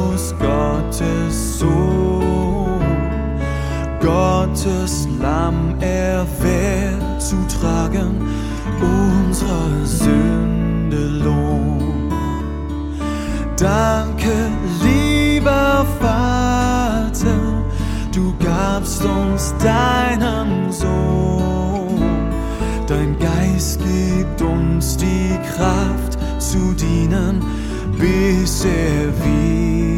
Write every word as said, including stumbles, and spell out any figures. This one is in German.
Jesus, Gottes Sohn, Gottes Lamm erwählt zu tragen, unsere Sünde Lohn. Danke, lieber Vater, du gabst uns deinen Sohn. Dein Geist gibt uns die Kraft zu dienen, bis er wieder